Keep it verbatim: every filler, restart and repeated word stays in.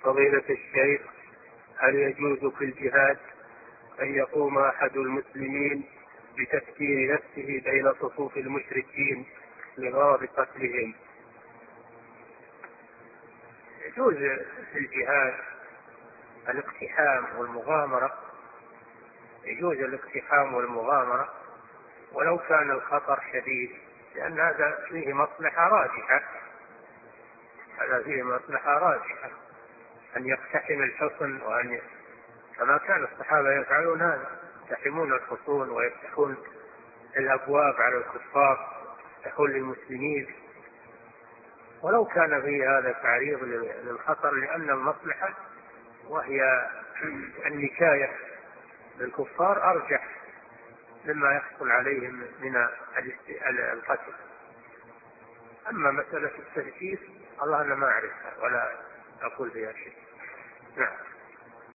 فضيلة الشيخ، هل يجوز في الجهاد أن يقوم أحد المسلمين بتفكير نفسه بين صفوف المشركين لغرض قتلهم؟ يجوز في الجهاد الاقتحام والمغامرة، يجوز الاقتحام والمغامرة ولو كان الخطر شديد، لأن هذا فيه مصلحة راجحة، هذا فيه مصلحة راجحة أن يقتحم الحصن، وأن كما كان الصحابة يفعلون هذا، يقتحمون الحصون ويفتحون الأبواب على الكفار، يفتحون للمسلمين، ولو كان فيه هذا تعريض للخطر، لأن المصلحة وهي النكاية للكفار أرجح مما يحصل عليهم من القتل. أما مسألة التفكير الله أنا ما أعرفها ولا أقول بها شيء. نعم.